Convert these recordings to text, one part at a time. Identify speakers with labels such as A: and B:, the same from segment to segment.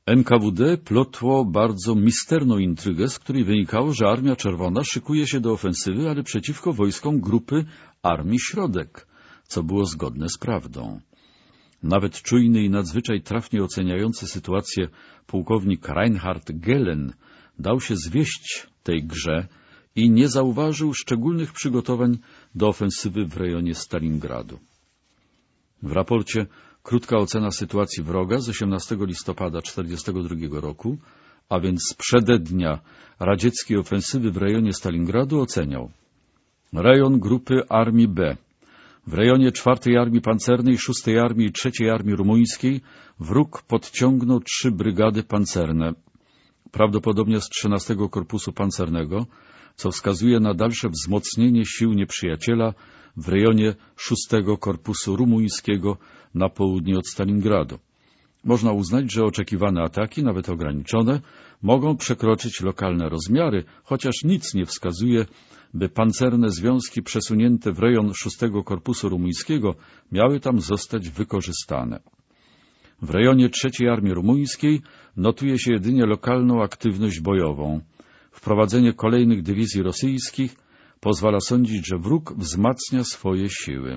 A: NKWD plotło bardzo misterną intrygę, z której wynikało, że Armia Czerwona szykuje się do ofensywy, ale przeciwko wojskom grupy Armii Środek, co było zgodne z prawdą. Nawet czujny i nadzwyczaj trafnie oceniający sytuację pułkownik Reinhard Gehlen dał się zwieść tej grze i nie zauważył szczególnych przygotowań do ofensywy w rejonie Stalingradu. W raporcie krótka ocena sytuacji wroga z 18 listopada 1942 roku, a więc z przedednia radzieckiej ofensywy w rejonie Stalingradu, oceniał: rejon grupy Armii B. W rejonie 4. Armii Pancernej, 6. Armii i 3. Armii Rumuńskiej wróg podciągnął 3 brygady pancerne, prawdopodobnie z 13 Korpusu Pancernego, co wskazuje na dalsze wzmocnienie sił nieprzyjaciela w rejonie 6 Korpusu Rumuńskiego na południe od Stalingradu. Można uznać, że oczekiwane ataki, nawet ograniczone, mogą przekroczyć lokalne rozmiary, chociaż nic nie wskazuje, by pancerne związki przesunięte w rejon 6 Korpusu Rumuńskiego miały tam zostać wykorzystane. W rejonie 3. Armii Rumuńskiej notuje się jedynie lokalną aktywność bojową. Wprowadzenie kolejnych dywizji rosyjskich pozwala sądzić, że wróg wzmacnia swoje siły.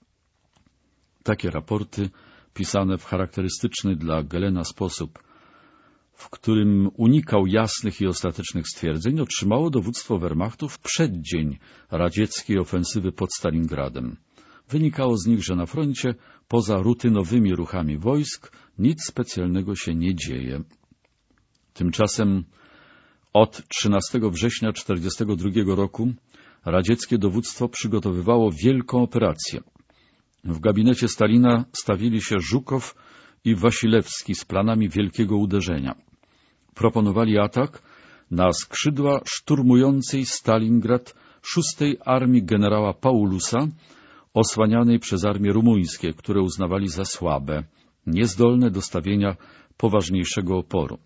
A: Takie raporty, pisane w charakterystyczny dla Gehlena sposób, w którym unikał jasnych i ostatecznych stwierdzeń, otrzymało dowództwo Wehrmachtu w przeddzień radzieckiej ofensywy pod Stalingradem. Wynikało z nich, że na froncie, poza rutynowymi ruchami wojsk, nic specjalnego się nie dzieje. Tymczasem od 13 września 1942 roku radzieckie dowództwo przygotowywało wielką operację. W gabinecie Stalina stawili się Żukow i Wasilewski z planami wielkiego uderzenia. Proponowali atak na skrzydła szturmującej Stalingrad 6. Armii generała Paulusa, osłanianej przez armie rumuńskie, które uznawali za słabe, niezdolne do stawienia poważniejszego oporu.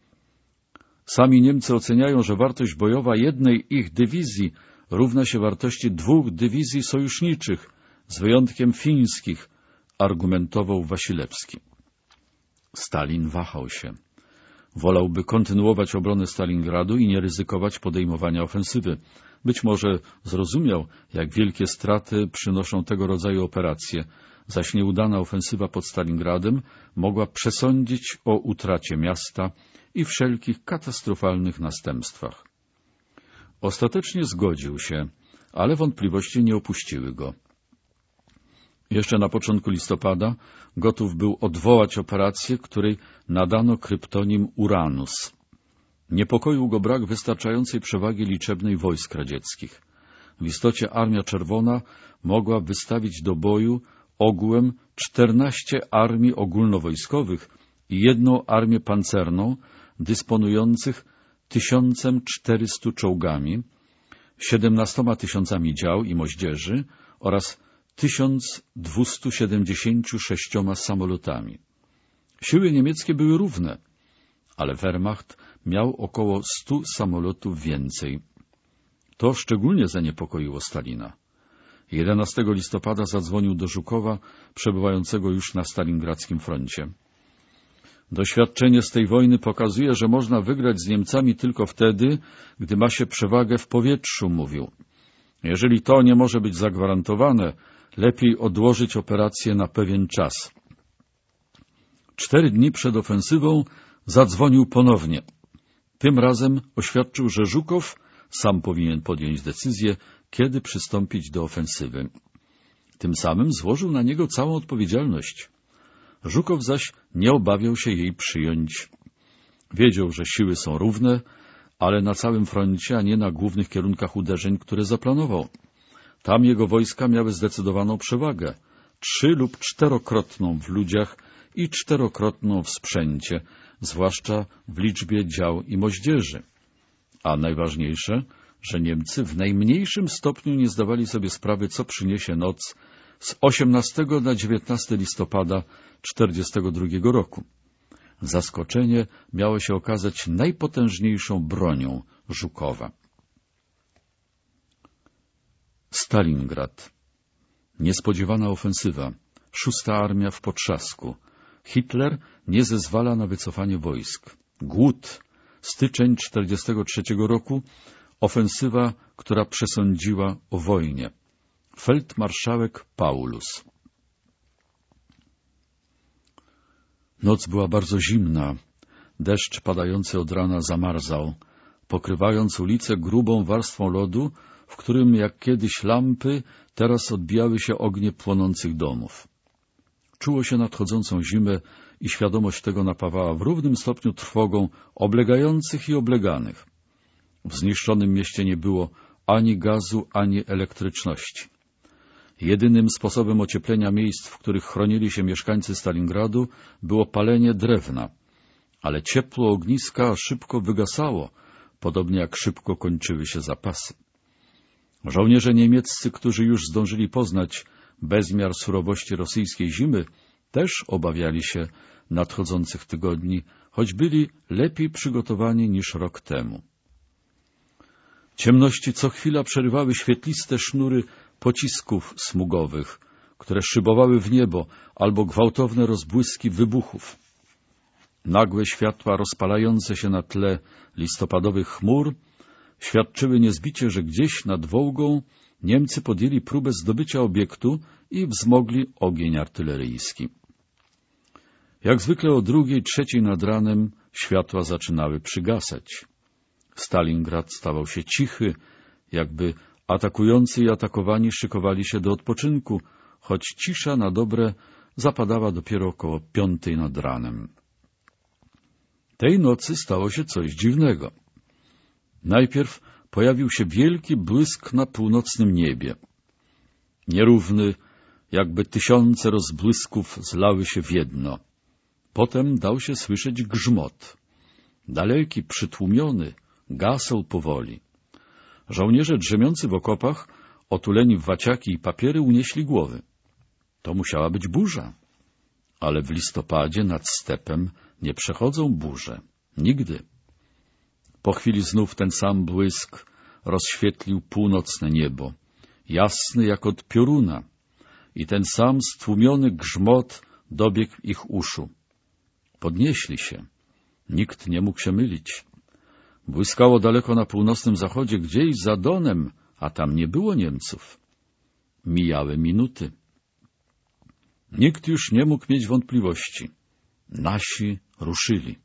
A: Sami Niemcy oceniają, że wartość bojowa jednej ich dywizji równa się wartości 2 dywizji sojuszniczych, z wyjątkiem fińskich, argumentował Wasilewski. Stalin wahał się. Wolałby kontynuować obronę Stalingradu i nie ryzykować podejmowania ofensywy. Być może zrozumiał, jak wielkie straty przynoszą tego rodzaju operacje, zaś nieudana ofensywa pod Stalingradem mogła przesądzić o utracie miasta i wszelkich katastrofalnych następstwach. Ostatecznie zgodził się, ale wątpliwości nie opuściły go. Jeszcze na początku listopada gotów był odwołać operację, której nadano kryptonim Uranus. Niepokoił go brak wystarczającej przewagi liczebnej wojsk radzieckich. W istocie Armia Czerwona mogła wystawić do boju ogółem 14 armii ogólnowojskowych i 1 armię pancerną dysponujących 1400 czołgami, 17 000 dział i moździerzy oraz 1276 samolotami. Siły niemieckie były równe, ale Wehrmacht miał około 100 samolotów więcej. To szczególnie zaniepokoiło Stalina. 11 listopada zadzwonił do Żukowa, przebywającego już na stalingradzkim froncie. Doświadczenie z tej wojny pokazuje, że można wygrać z Niemcami tylko wtedy, gdy ma się przewagę w powietrzu, mówił. Jeżeli to nie może być zagwarantowane, lepiej odłożyć operację na pewien czas. 4 dni przed ofensywą zadzwonił ponownie. Tym razem oświadczył, że Żukow sam powinien podjąć decyzję, kiedy przystąpić do ofensywy. Tym samym złożył na niego całą odpowiedzialność. Żukow zaś nie obawiał się jej przyjąć. Wiedział, że siły są równe, ale na całym froncie, a nie na głównych kierunkach uderzeń, które zaplanował. Tam jego wojska miały zdecydowaną przewagę, 3- lub 4-krotną w ludziach i 4-krotną w sprzęcie, zwłaszcza w liczbie dział i moździerzy. A najważniejsze, że Niemcy w najmniejszym stopniu nie zdawali sobie sprawy, co przyniesie noc z 18 na 19 listopada 1942 roku. Zaskoczenie miało się okazać najpotężniejszą bronią Żukowa. Stalingrad. Niespodziewana ofensywa. 6. armia w potrzasku. Hitler nie zezwala na wycofanie wojsk. Głód. Styczeń 1943 roku. Ofensywa, która przesądziła o wojnie. Feldmarszałek Paulus. Noc była bardzo zimna. Deszcz padający od rana zamarzał, pokrywając ulicę grubą warstwą lodu, w którym jak kiedyś lampy, teraz odbijały się ognie płonących domów. Czuło się nadchodzącą zimę i świadomość tego napawała w równym stopniu trwogą oblegających i obleganych. W zniszczonym mieście nie było ani gazu, ani elektryczności. Jedynym sposobem ocieplenia miejsc, w których chronili się mieszkańcy Stalingradu, było palenie drewna, ale ciepło ogniska szybko wygasało, podobnie jak szybko kończyły się zapasy. Żołnierze niemieccy, którzy już zdążyli poznać bezmiar surowości rosyjskiej zimy, też obawiali się nadchodzących tygodni, choć byli lepiej przygotowani niż rok temu. Ciemności co chwila przerywały świetliste sznury pocisków smugowych, które szybowały w niebo, albo gwałtowne rozbłyski wybuchów. Nagłe światła rozpalające się na tle listopadowych chmur świadczyły niezbicie, że gdzieś nad Wołgą Niemcy podjęli próbę zdobycia obiektu i wzmogli ogień artyleryjski. Jak zwykle o 2:00, 3:00 nad ranem światła zaczynały przygasać. Stalingrad stawał się cichy, jakby atakujący i atakowani szykowali się do odpoczynku, choć cisza na dobre zapadała dopiero około 5:00 nad ranem. Tej nocy stało się coś dziwnego. Najpierw pojawił się wielki błysk na północnym niebie. Nierówny, jakby tysiące rozbłysków zlały się w jedno. Potem dał się słyszeć grzmot. Daleki, przytłumiony, gasał powoli. Żołnierze drzemiący w okopach, otuleni w waciaki i papiery, unieśli głowy. To musiała być burza. Ale w listopadzie nad stepem nie przechodzą burze. Nigdy. Po chwili znów ten sam błysk rozświetlił północne niebo, jasny jak od pioruna, i ten sam stłumiony grzmot dobiegł ich uszu. Podnieśli się. Nikt nie mógł się mylić. Błyskało daleko na północnym zachodzie, gdzieś za Donem, a tam nie było Niemców. Mijały minuty. Nikt już nie mógł mieć wątpliwości. Nasi ruszyli.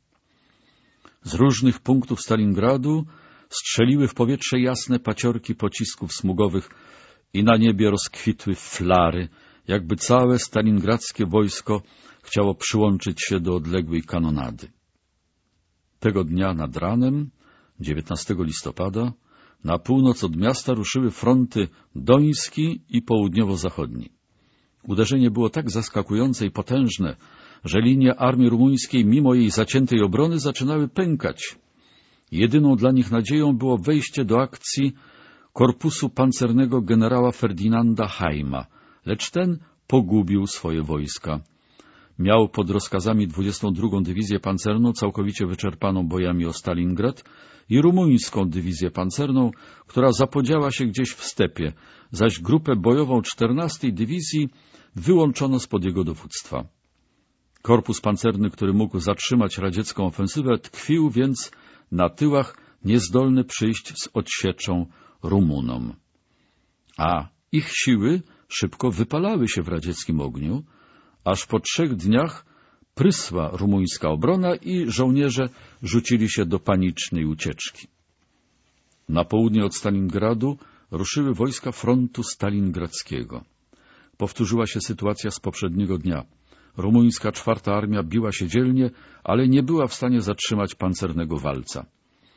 A: Z różnych punktów Stalingradu strzeliły w powietrze jasne paciorki pocisków smugowych i na niebie rozkwitły flary, jakby całe stalingradzkie wojsko chciało przyłączyć się do odległej kanonady. Tego dnia nad ranem, 19 listopada, na północ od miasta ruszyły fronty doński i południowo-zachodni. Uderzenie było tak zaskakujące i potężne, że linie armii rumuńskiej, mimo jej zaciętej obrony, zaczynały pękać. Jedyną dla nich nadzieją było wejście do akcji korpusu pancernego generała Ferdynanda Heima, lecz ten pogubił swoje wojska. Miał pod rozkazami 22. Dywizję Pancerną, całkowicie wyczerpaną bojami o Stalingrad, i rumuńską dywizję pancerną, która zapodziała się gdzieś w stepie, zaś grupę bojową 14. Dywizji wyłączono spod jego dowództwa. Korpus pancerny, który mógł zatrzymać radziecką ofensywę, tkwił więc na tyłach, niezdolny przyjść z odsieczą Rumunom. A ich siły szybko wypalały się w radzieckim ogniu, aż po 3 dniach prysła rumuńska obrona i żołnierze rzucili się do panicznej ucieczki. Na południe od Stalingradu ruszyły wojska frontu stalingradzkiego. Powtórzyła się sytuacja z poprzedniego dnia. Rumuńska 4. armia biła się dzielnie, ale nie była w stanie zatrzymać pancernego walca.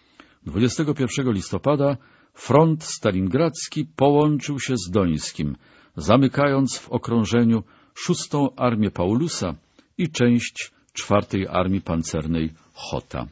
A: 21 listopada front stalingradzki połączył się z dońskim, zamykając w okrążeniu 6. armię Paulusa i część 4. armii pancernej Chota.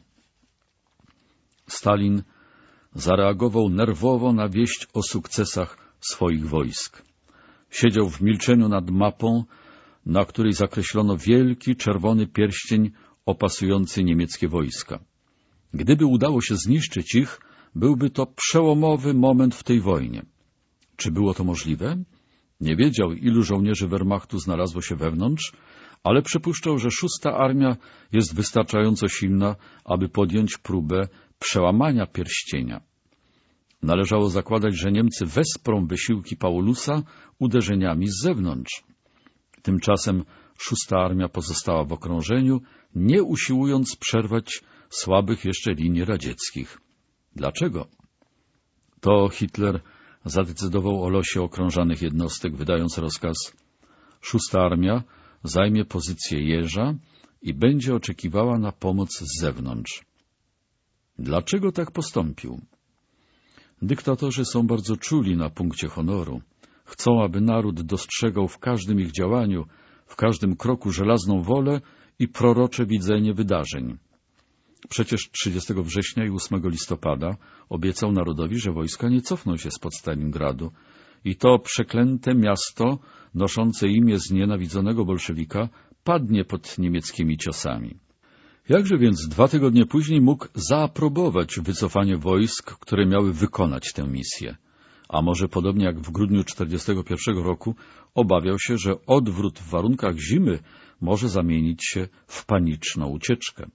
A: Stalin zareagował nerwowo na wieść o sukcesach swoich wojsk. Siedział w milczeniu nad mapą, na której zakreślono wielki czerwony pierścień opasujący niemieckie wojska. Gdyby udało się zniszczyć ich, byłby to przełomowy moment w tej wojnie. Czy było to możliwe? Nie wiedział, ilu żołnierzy Wehrmachtu znalazło się wewnątrz, ale przypuszczał, że 6. armia jest wystarczająco silna, aby podjąć próbę przełamania pierścienia. Należało zakładać, że Niemcy wesprą wysiłki Paulusa uderzeniami z zewnątrz. Tymczasem 6. armia pozostała w okrążeniu, nie usiłując przerwać słabych jeszcze linii radzieckich. Dlaczego? To Hitler zadecydował o losie okrążanych jednostek, wydając rozkaz: 6. armia zajmie pozycję Jeża i będzie oczekiwała na pomoc z zewnątrz. Dlaczego tak postąpił? Dyktatorzy są bardzo czuli na punkcie honoru. Chcą, aby naród dostrzegał w każdym ich działaniu, w każdym kroku żelazną wolę i prorocze widzenie wydarzeń. Przecież 30 września i 8 listopada obiecał narodowi, że wojska nie cofną się spod Stalingradu i to przeklęte miasto, noszące imię znienawidzonego bolszewika, padnie pod niemieckimi ciosami. Jakże więc 2 tygodnie później mógł zaaprobować wycofanie wojsk, które miały wykonać tę misję? A może podobnie jak w grudniu 1941 roku obawiał się, że odwrót w warunkach zimy może zamienić się w paniczną ucieczkę.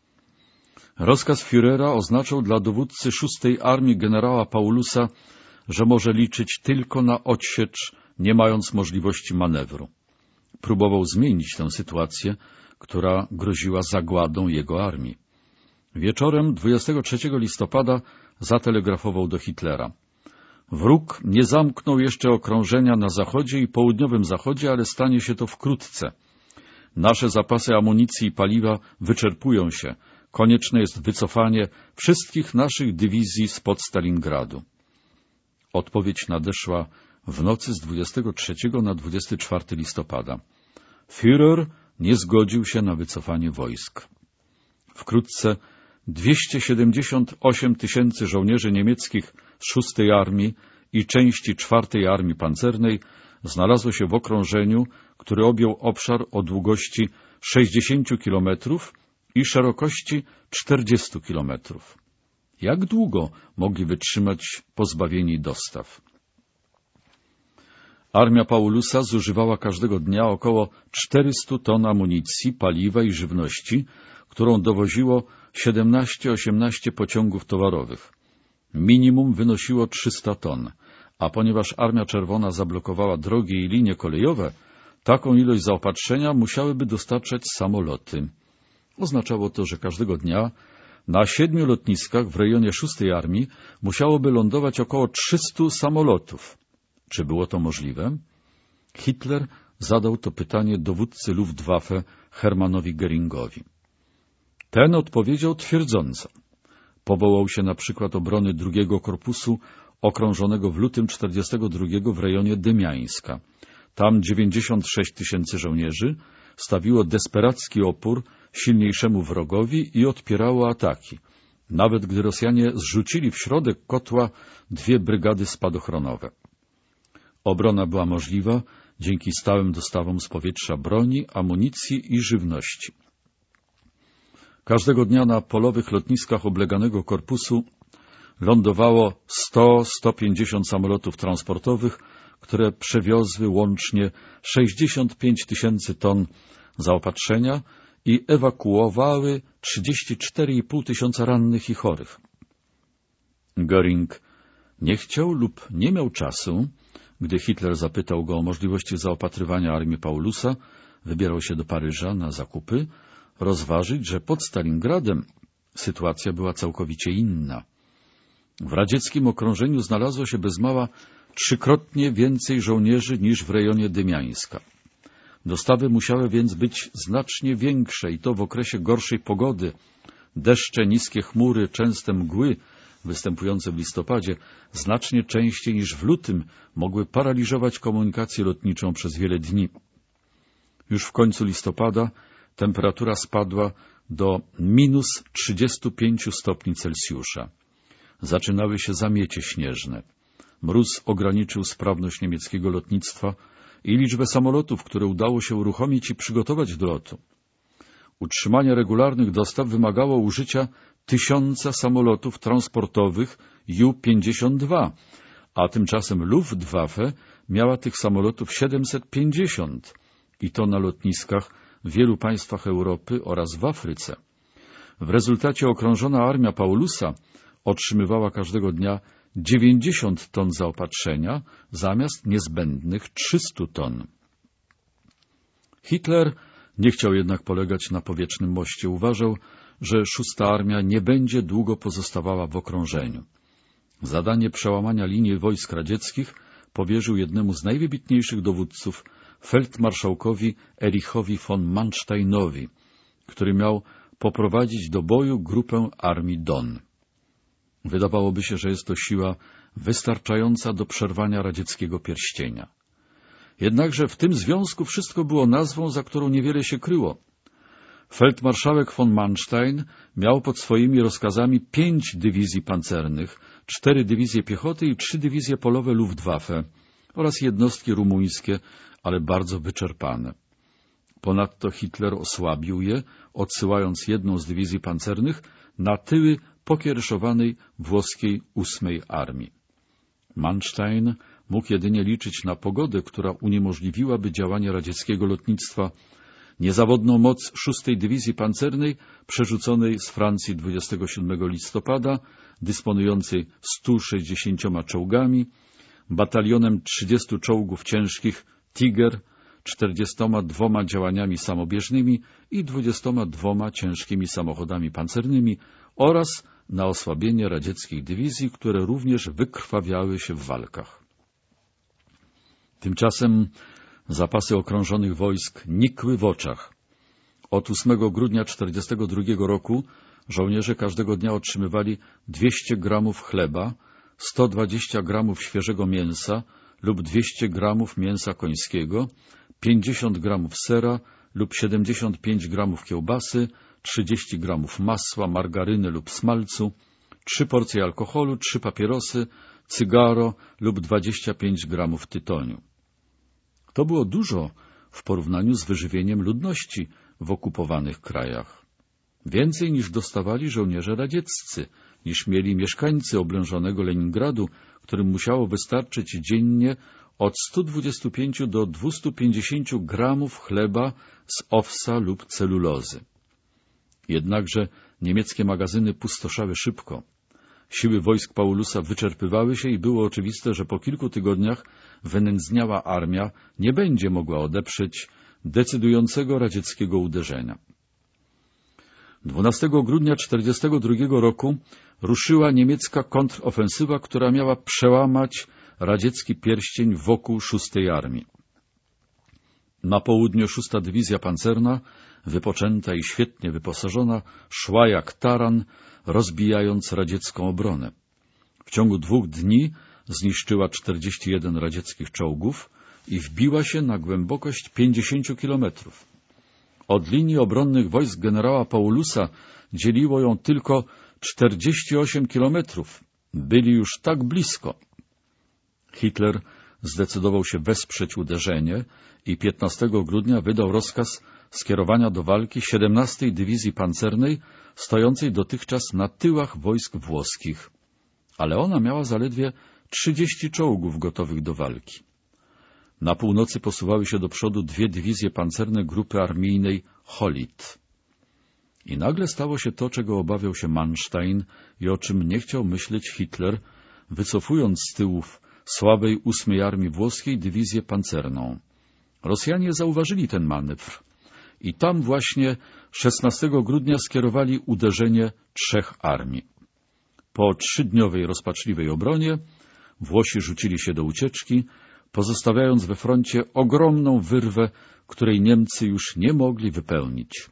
A: Rozkaz Führera oznaczał dla dowódcy 6. armii generała Paulusa, że może liczyć tylko na odsiecz, nie mając możliwości manewru. Próbował zmienić tę sytuację, która groziła zagładą jego armii. Wieczorem 23 listopada zatelegrafował do Hitlera: wróg nie zamknął jeszcze okrążenia na zachodzie i południowym zachodzie, ale stanie się to wkrótce. Nasze zapasy amunicji i paliwa wyczerpują się. Konieczne jest wycofanie wszystkich naszych dywizji spod Stalingradu. Odpowiedź nadeszła w nocy z 23 na 24 listopada. Führer nie zgodził się na wycofanie wojsk. Wkrótce 278 000 żołnierzy niemieckich z 6. armii i części 4. armii pancernej znalazło się w okrążeniu, który objął obszar o długości 60 km i szerokości 40 km. Jak długo mogli wytrzymać pozbawieni dostaw? Armia Paulusa zużywała każdego dnia około 400 ton amunicji, paliwa i żywności, którą dowoziło 17-18 pociągów towarowych. Minimum wynosiło 300 ton, a ponieważ Armia Czerwona zablokowała drogi i linie kolejowe, taką ilość zaopatrzenia musiałyby dostarczać samoloty. Oznaczało to, że każdego dnia na 7 lotniskach w rejonie 6. armii musiałoby lądować około 300 samolotów. Czy było to możliwe? Hitler zadał to pytanie dowódcy Luftwaffe Hermannowi Göringowi. Ten odpowiedział twierdząco. Powołał się na przykład obrony 2. korpusu okrążonego w lutym 1942 w rejonie Dymiańska. Tam 96 000 żołnierzy stawiło desperacki opór silniejszemu wrogowi i odpierało ataki, nawet gdy Rosjanie zrzucili w środek kotła 2 brygady spadochronowe. Obrona była możliwa dzięki stałym dostawom z powietrza broni, amunicji i żywności. Każdego dnia na polowych lotniskach obleganego korpusu lądowało 100-150 samolotów transportowych, które przewiozły łącznie 65 000 ton zaopatrzenia i ewakuowały 34,5 tysiąca rannych i chorych. Göring nie chciał lub nie miał czasu, gdy Hitler zapytał go o możliwości zaopatrywania armii Paulusa, wybierał się do Paryża na zakupy, rozważyć, że pod Stalingradem sytuacja była całkowicie inna. W radzieckim okrążeniu znalazło się bez mała 3-krotnie więcej żołnierzy niż w rejonie Dymiańska. Dostawy musiały więc być znacznie większe i to w okresie gorszej pogody. Deszcze, niskie chmury, częste mgły występujące w listopadzie znacznie częściej niż w lutym mogły paraliżować komunikację lotniczą przez wiele dni. Już w końcu listopada temperatura spadła do -35 stopni Celsjusza. Zaczynały się zamiecie śnieżne. Mróz ograniczył sprawność niemieckiego lotnictwa i liczbę samolotów, które udało się uruchomić i przygotować do lotu. Utrzymanie regularnych dostaw wymagało użycia 1000 samolotów transportowych Ju-52, a tymczasem Luftwaffe miała tych samolotów 750 i to na lotniskach w wielu państwach Europy oraz w Afryce. W rezultacie okrążona armia Paulusa otrzymywała każdego dnia 90 ton zaopatrzenia zamiast niezbędnych 300 ton. Hitler nie chciał jednak polegać na powietrznym moście. Uważał, że 6. Armia nie będzie długo pozostawała w okrążeniu. Zadanie przełamania linii wojsk radzieckich powierzył jednemu z najwybitniejszych dowódców, feldmarszałkowi Erichowi von Mansteinowi, który miał poprowadzić do boju grupę armii Don. Wydawałoby się, że jest to siła wystarczająca do przerwania radzieckiego pierścienia. Jednakże w tym związku wszystko było nazwą, za którą niewiele się kryło. Feldmarszałek von Manstein miał pod swoimi rozkazami 5 dywizji pancernych, 4 dywizje piechoty i 3 dywizje polowe Luftwaffe oraz jednostki rumuńskie, ale bardzo wyczerpane. Ponadto Hitler osłabił je, odsyłając jedną z dywizji pancernych na tyły pokiereszowanej włoskiej 8. Armii. Manstein mógł jedynie liczyć na pogodę, która uniemożliwiłaby działanie radzieckiego lotnictwa. Niezawodną moc 6. Dywizji Pancernej, przerzuconej z Francji 27 listopada, dysponującej 160 czołgami, batalionem 30 czołgów ciężkich Tiger, 42 działaniami samobieżnymi i 22 ciężkimi samochodami pancernymi oraz na osłabienie radzieckich dywizji, które również wykrwawiały się w walkach. Tymczasem zapasy okrążonych wojsk nikły w oczach. Od 8 grudnia 1942 roku żołnierze każdego dnia otrzymywali 200 gramów chleba, 120 gramów świeżego mięsa lub 200 gramów mięsa końskiego, 50 gramów sera lub 75 gramów kiełbasy, 30 gramów masła, margaryny lub smalcu, 3 porcje alkoholu, 3 papierosy, cygaro lub 25 gramów tytoniu. To było dużo w porównaniu z wyżywieniem ludności w okupowanych krajach. Więcej niż dostawali żołnierze radzieccy, niż mieli mieszkańcy oblężonego Leningradu, którym musiało wystarczyć dziennie od 125 do 250 gramów chleba z owsa lub celulozy. Jednakże niemieckie magazyny pustoszały szybko. Siły wojsk Paulusa wyczerpywały się i było oczywiste, że po kilku tygodniach wynędzniała armia nie będzie mogła odeprzeć decydującego radzieckiego uderzenia. 12 grudnia 1942 roku ruszyła niemiecka kontrofensywa, która miała przełamać radziecki pierścień wokół 6. Armii. Na południu 6. Dywizja Pancerna, wypoczęta i świetnie wyposażona, szła jak taran, rozbijając radziecką obronę. W ciągu 2 dni zniszczyła 41 radzieckich czołgów i wbiła się na głębokość 50 kilometrów. Od linii obronnych wojsk generała Paulusa dzieliło ją tylko 48 kilometrów. Byli już tak blisko. Hitler zdecydował się wesprzeć uderzenie i 15 grudnia wydał rozkaz skierowania do walki 17. Dywizji Pancernej, stojącej dotychczas na tyłach wojsk włoskich. Ale ona miała zaledwie 30 czołgów gotowych do walki. Na północy posuwały się do przodu 2 dywizje pancerne grupy armijnej Holit. I nagle stało się to, czego obawiał się Manstein i o czym nie chciał myśleć Hitler, wycofując z tyłów słabej 8. Armii Włoskiej dywizję pancerną. Rosjanie zauważyli ten manewr i tam właśnie 16 grudnia skierowali uderzenie 3 armii. Po 3-dniowej rozpaczliwej obronie Włosi rzucili się do ucieczki, pozostawiając we froncie ogromną wyrwę, której Niemcy już nie mogli wypełnić.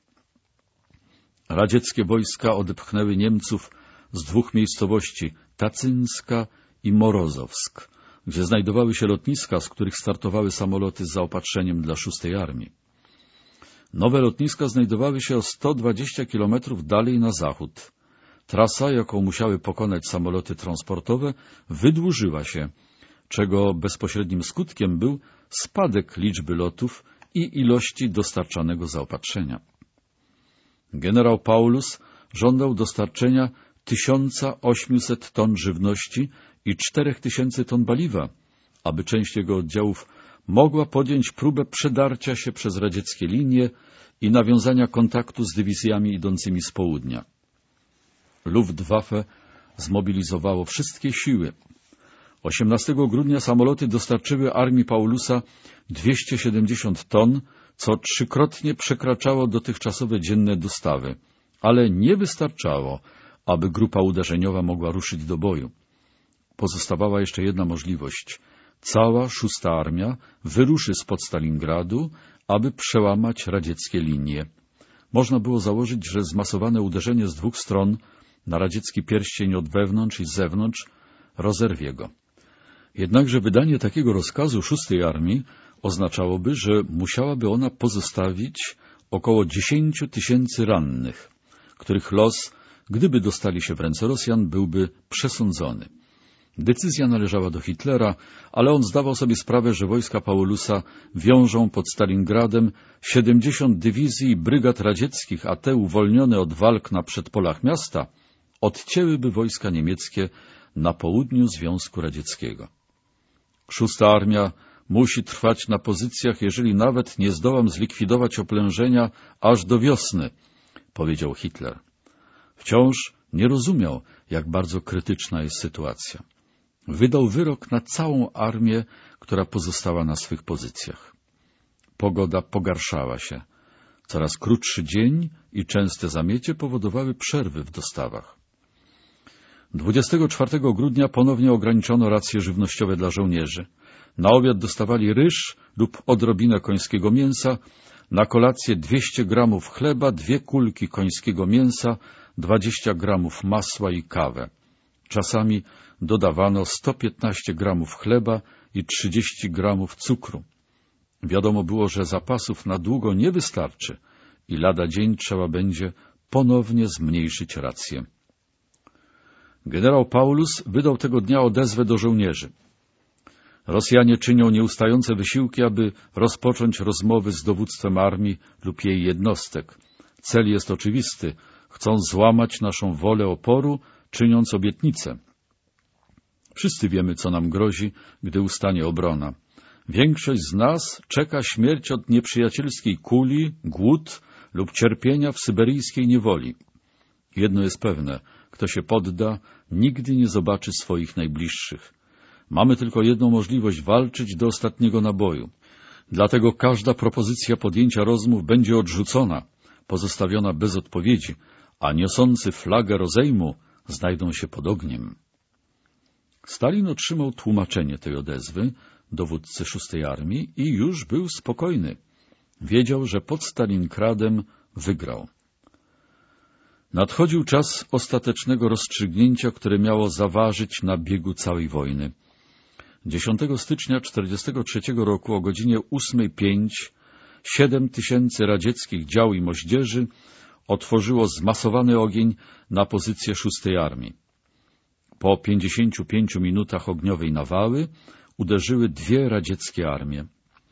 A: Radzieckie wojska odepchnęły Niemców z 2 miejscowości, Tacynska i Morozowsk, gdzie znajdowały się lotniska, z których startowały samoloty z zaopatrzeniem dla 6. Armii. Nowe lotniska znajdowały się o 120 kilometrów dalej na zachód. Trasa, jaką musiały pokonać samoloty transportowe, wydłużyła się, czego bezpośrednim skutkiem był spadek liczby lotów i ilości dostarczanego zaopatrzenia. Generał Paulus żądał dostarczenia 1800 ton żywności i 4000 ton paliwa, aby część jego oddziałów mogła podjąć próbę przedarcia się przez radzieckie linie i nawiązania kontaktu z dywizjami idącymi z południa. Luftwaffe zmobilizowało wszystkie siły. 18 grudnia samoloty dostarczyły armii Paulusa 270 ton, co trzykrotnie przekraczało dotychczasowe dzienne dostawy, ale nie wystarczało, aby grupa uderzeniowa mogła ruszyć do boju. Pozostawała jeszcze jedna możliwość. Cała 6. Armia wyruszy spod Stalingradu, aby przełamać radzieckie linie. Można było założyć, że zmasowane uderzenie z dwóch stron na radziecki pierścień od wewnątrz i z zewnątrz rozerwie go. Jednakże wydanie takiego rozkazu 6. Armii oznaczałoby, że musiałaby ona pozostawić około 10 000 rannych, których los, gdyby dostali się w ręce Rosjan, byłby przesądzony. Decyzja należała do Hitlera, ale on zdawał sobie sprawę, że wojska Paulusa wiążą pod Stalingradem 70 dywizji i brygad radzieckich, a te uwolnione od walk na przedpolach miasta odcięłyby wojska niemieckie na południu Związku Radzieckiego. 6. Armia musi trwać na pozycjach, jeżeli nawet nie zdołam zlikwidować oplężenia aż do wiosny, powiedział Hitler. Wciąż nie rozumiał, jak bardzo krytyczna jest sytuacja. Wydał wyrok na całą armię, która pozostała na swych pozycjach. Pogoda pogarszała się. Coraz krótszy dzień i częste zamiecie powodowały przerwy w dostawach. 24 grudnia ponownie ograniczono racje żywnościowe dla żołnierzy. Na obiad dostawali ryż lub odrobinę końskiego mięsa, na kolację 200 gramów chleba, 2 kulki końskiego mięsa, 20 gramów masła i kawę. Czasami dodawano 115 gramów chleba i 30 gramów cukru. Wiadomo było, że zapasów na długo nie wystarczy i lada dzień trzeba będzie ponownie zmniejszyć rację. Generał Paulus wydał tego dnia odezwę do żołnierzy. Rosjanie czynią nieustające wysiłki, aby rozpocząć rozmowy z dowództwem armii lub jej jednostek. Cel jest oczywisty. Chcą złamać naszą wolę oporu, czyniąc obietnice. Wszyscy wiemy, co nam grozi, gdy ustanie obrona. Większość z nas czeka śmierć od nieprzyjacielskiej kuli, głód lub cierpienia w syberyjskiej niewoli. Jedno jest pewne, kto się podda, nigdy nie zobaczy swoich najbliższych. Mamy tylko jedną możliwość — walczyć do ostatniego naboju. Dlatego każda propozycja podjęcia rozmów będzie odrzucona, pozostawiona bez odpowiedzi, a niosący flagę rozejmu znajdą się pod ogniem. Stalin otrzymał tłumaczenie tej odezwy, dowódcy 6. Armii, i już był spokojny. Wiedział, że pod Stalingradem wygrał. Nadchodził czas ostatecznego rozstrzygnięcia, które miało zaważyć na biegu całej wojny. 10 stycznia 1943 roku o godzinie 8:05 7 000 radzieckich dział i moździerzy otworzyło zmasowany ogień na pozycję 6. Armii. Po 55 minutach ogniowej nawały uderzyły 2 radzieckie armie.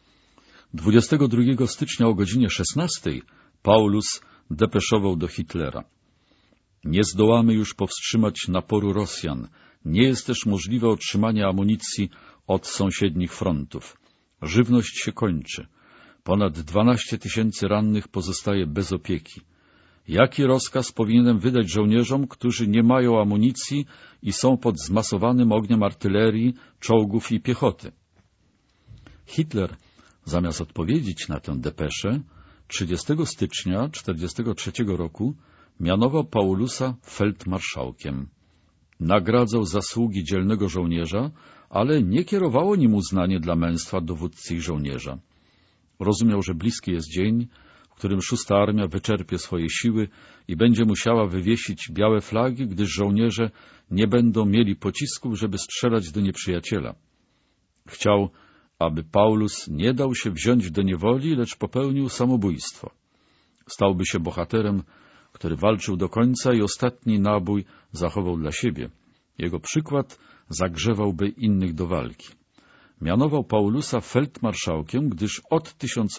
A: 22 stycznia o godzinie 16 Paulus depeszował do Hitlera. Nie zdołamy już powstrzymać naporu Rosjan. Nie jest też możliwe otrzymanie amunicji od sąsiednich frontów. Żywność się kończy. Ponad 12 000 rannych pozostaje bez opieki. Jaki rozkaz powinienem wydać żołnierzom, którzy nie mają amunicji i są pod zmasowanym ogniem artylerii, czołgów i piechoty? Hitler, zamiast odpowiedzieć na tę depeszę, 30 stycznia 1943 roku mianował Paulusa feldmarszałkiem. Nagradzał zasługi dzielnego żołnierza, ale nie kierowało nim uznanie dla męstwa dowódcy i żołnierza. Rozumiał, że bliski jest dzień, w którym 6. Armia wyczerpie swoje siły i będzie musiała wywiesić białe flagi, gdyż żołnierze nie będą mieli pocisków, żeby strzelać do nieprzyjaciela. Chciał, aby Paulus nie dał się wziąć do niewoli, lecz popełnił samobójstwo. Stałby się bohaterem, który walczył do końca i ostatni nabój zachował dla siebie. Jego przykład zagrzewałby innych do walki. Mianował Paulusa feldmarszałkiem, gdyż od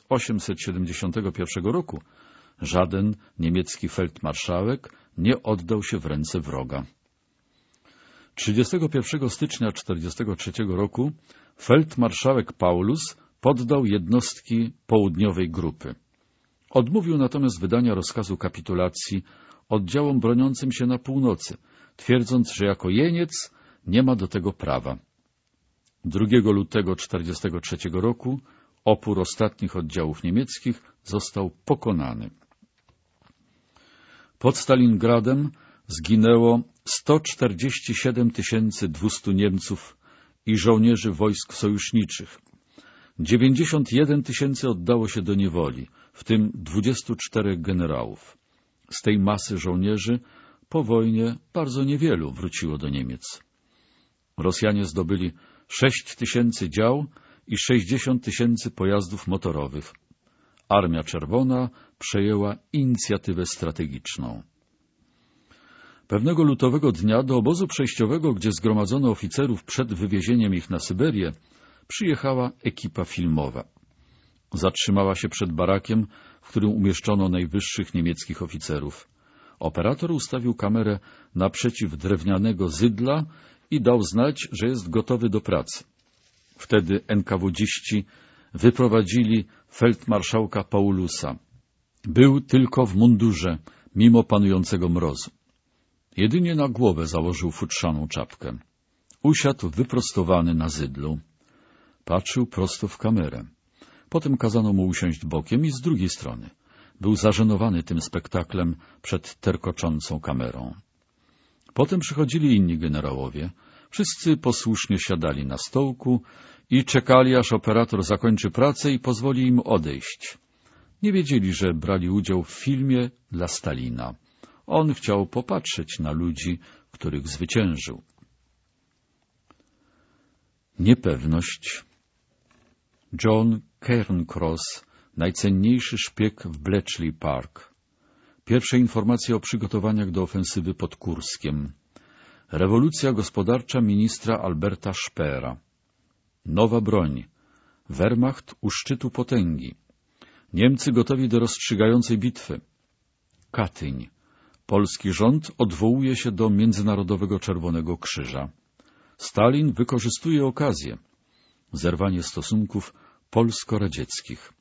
A: 1871 roku żaden niemiecki feldmarszałek nie oddał się w ręce wroga. 31 stycznia 1943 roku feldmarszałek Paulus poddał jednostki południowej grupy. Odmówił natomiast wydania rozkazu kapitulacji oddziałom broniącym się na północy, twierdząc, że jako jeniec nie ma do tego prawa. 2 lutego 1943 roku opór ostatnich oddziałów niemieckich został pokonany. Pod Stalingradem zginęło 147 200 Niemców i żołnierzy wojsk sojuszniczych. 91 000 oddało się do niewoli, w tym 24 generałów. Z tej masy żołnierzy po wojnie bardzo niewielu wróciło do Niemiec. Rosjanie zdobyli 6 000 dział i 60 000 pojazdów motorowych. Armia Czerwona przejęła inicjatywę strategiczną. Pewnego lutowego dnia do obozu przejściowego, gdzie zgromadzono oficerów przed wywiezieniem ich na Syberię, przyjechała ekipa filmowa. Zatrzymała się przed barakiem, w którym umieszczono najwyższych niemieckich oficerów. Operator ustawił kamerę naprzeciw drewnianego zydla i dał znać, że jest gotowy do pracy. Wtedy NKWD-ści wyprowadzili feldmarszałka Paulusa. Był tylko w mundurze, mimo panującego mrozu. Jedynie na głowę założył futrzaną czapkę. Usiadł wyprostowany na zydlu. Patrzył prosto w kamerę. Potem kazano mu usiąść bokiem i z drugiej strony. Był zażenowany tym spektaklem przed terkoczącą kamerą. Potem przychodzili inni generałowie. Wszyscy posłusznie siadali na stołku i czekali, aż operator zakończy pracę i pozwoli im odejść. Nie wiedzieli, że brali udział w filmie dla Stalina. On chciał popatrzeć na ludzi, których zwyciężył. Niepewność. John Cairncross, najcenniejszy szpieg w Bletchley Park. Pierwsze informacje o przygotowaniach do ofensywy pod Kurskiem. Rewolucja gospodarcza ministra Alberta Speera. Nowa broń. Wehrmacht u szczytu potęgi. Niemcy gotowi do rozstrzygającej bitwy. Katyń. Polski rząd odwołuje się do Międzynarodowego Czerwonego Krzyża. Stalin wykorzystuje okazję. Zerwanie stosunków polsko-radzieckich.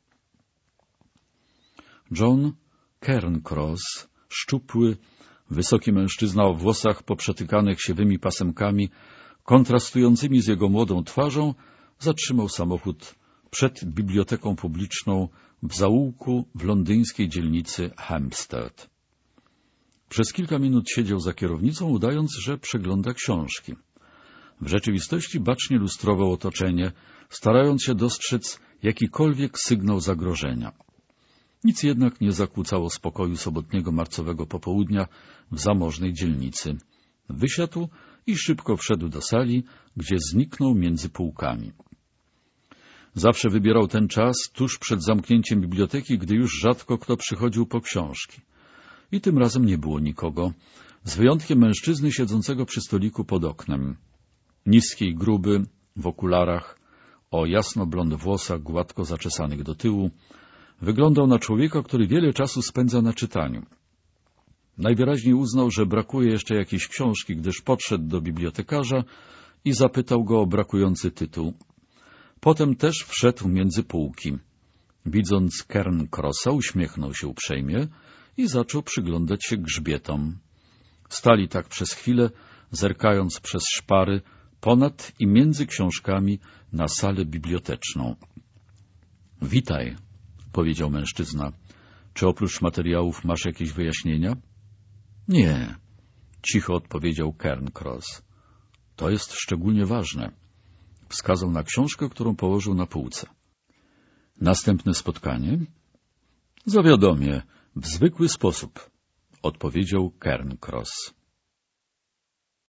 A: John Cairncross, szczupły, wysoki mężczyzna o włosach poprzetykanych siewymi pasemkami, kontrastującymi z jego młodą twarzą, zatrzymał samochód przed biblioteką publiczną w zaułku w londyńskiej dzielnicy Hampstead. Przez kilka minut siedział za kierownicą, udając, że przegląda książki. W rzeczywistości bacznie lustrował otoczenie, starając się dostrzec jakikolwiek sygnał zagrożenia. Nic jednak nie zakłócało spokoju sobotniego marcowego popołudnia w zamożnej dzielnicy. Wysiadł i szybko wszedł do sali, gdzie zniknął między półkami. Zawsze wybierał ten czas tuż przed zamknięciem biblioteki, gdy już rzadko kto przychodził po książki. I tym razem nie było nikogo, z wyjątkiem mężczyzny siedzącego przy stoliku pod oknem. Niski i gruby, w okularach, o jasno-blond włosach gładko zaczesanych do tyłu, wyglądał na człowieka, który wiele czasu spędza na czytaniu. Najwyraźniej uznał, że brakuje jeszcze jakiejś książki, gdyż podszedł do bibliotekarza i zapytał go o brakujący tytuł. Potem też wszedł między półki. Widząc Cairncrossa, uśmiechnął się uprzejmie i zaczął przyglądać się grzbietom. Stali tak przez chwilę, zerkając przez szpary ponad i między książkami na salę biblioteczną. — Witaj — powiedział mężczyzna. — Czy oprócz materiałów masz jakieś wyjaśnienia? — Nie — cicho odpowiedział Cairncross. — To jest szczególnie ważne. Wskazał na książkę, którą położył na półce. — Następne spotkanie? — Zawiadomię, w zwykły sposób — odpowiedział Cairncross.